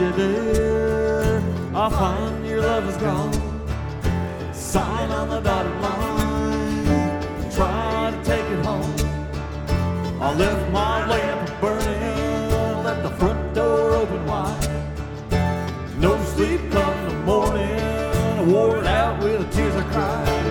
you do. I'll find your love is gone. Sign on the dotted line. Try to take it home. I left my lamp burning, left the front door open wide. No sleep come the morning, I wore it out with the tears I cried.